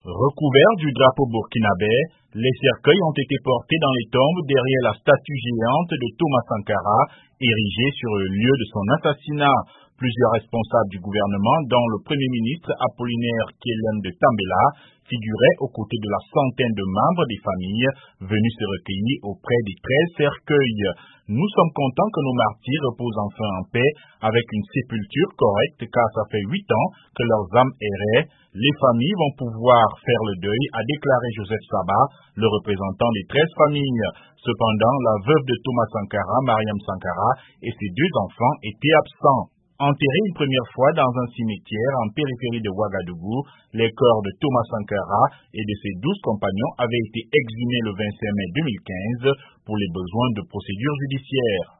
Recouverts du drapeau burkinabé, les cercueils ont été portés dans les tombes derrière la statue géante de Thomas Sankara, érigée sur le lieu de son assassinat. Plusieurs responsables du gouvernement, dont le Premier ministre Apollinaire Kyelem de Tambela, figuraient aux côtés de la centaine de membres des familles venus se recueillir auprès des 13 cercueils. Nous sommes contents que nos martyrs reposent enfin en paix avec une sépulture correcte car ça fait 8 ans que leurs âmes erraient. Les familles vont pouvoir faire le deuil, a déclaré Joseph Saba, le représentant des 13 familles. Cependant, la veuve de Thomas Sankara, Mariam Sankara, et ses 2 enfants étaient absents. Enterrés une première fois dans un cimetière en périphérie de Ouagadougou, les corps de Thomas Sankara et de ses 12 compagnons avaient été exhumés le 25 mai 2015 pour les besoins de procédures judiciaires.